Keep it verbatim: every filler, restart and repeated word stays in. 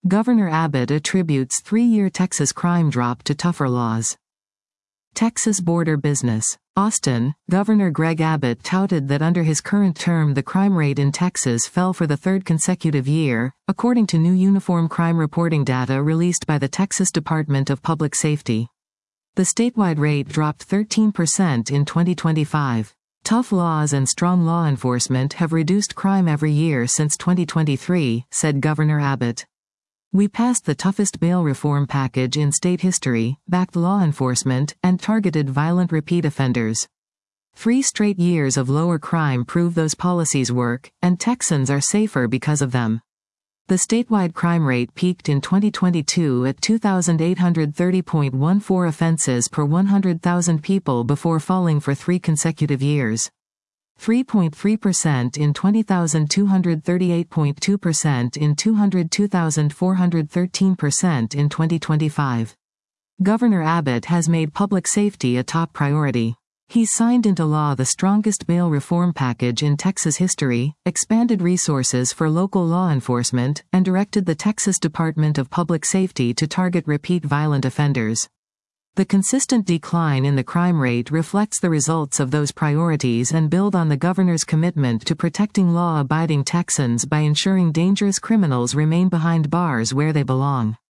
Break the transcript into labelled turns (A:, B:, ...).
A: Governor Abbott attributes three-year Texas crime drop to tougher laws. Texas border business. Austin, Governor Greg Abbott touted that under his current term the crime rate in Texas fell for the third consecutive year, according to new uniform crime reporting data released by the Texas Department of Public Safety. The statewide rate dropped thirteen percent in twenty twenty-five. Tough laws and strong law enforcement have reduced crime every year since twenty twenty-three, said Governor Abbott. We passed the toughest bail reform package in state history, backed law enforcement, and targeted violent repeat offenders. Three straight years of lower crime prove those policies work, and Texans are safer because of them. The statewide crime rate peaked in twenty twenty-two at two thousand eight hundred thirty point one four offenses per one hundred thousand people before falling for three consecutive years. three point three percent in twenty thousand two hundred thirty-eight point two percent in two hundred two thousand four hundred thirteen percent in twenty twenty-five. Governor Abbott has made public safety a top priority. He's signed into law the strongest bail reform package in Texas history, expanded resources for local law enforcement, and directed the Texas Department of Public Safety to target repeat violent offenders. The consistent decline in the crime rate reflects the results of those priorities and build on the governor's commitment to protecting law-abiding Texans by ensuring dangerous criminals remain behind bars where they belong.